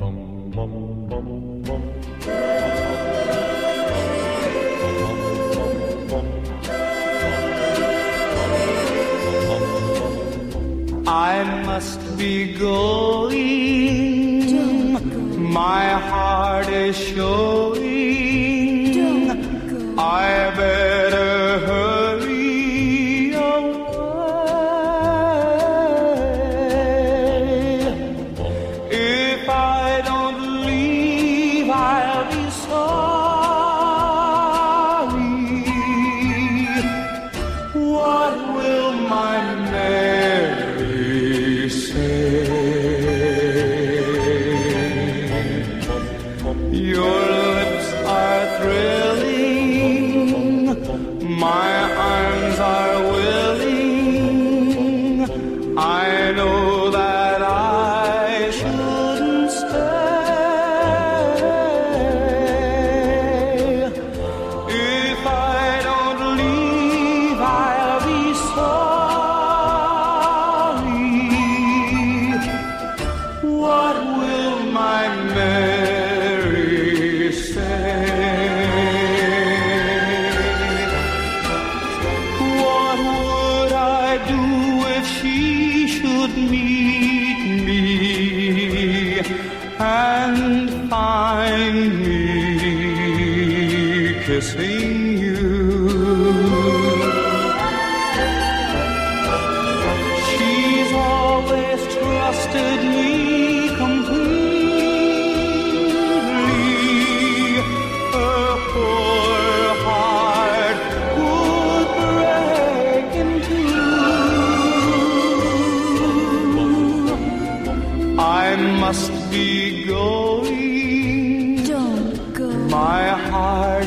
I must be going. My heart is showing. I better hurry away. If I don't leave, I'll be sorry. What will my Mary say? Your lips are thrilling, my arms are willing. I know that I shouldn't stay. If I don't leave, I'll be sorry. What will my Mary say? What would I do if she should meet me and find me kissing you? She's always trusted me completely. Her poor heart would break in two. I must be going. Don't go. My heart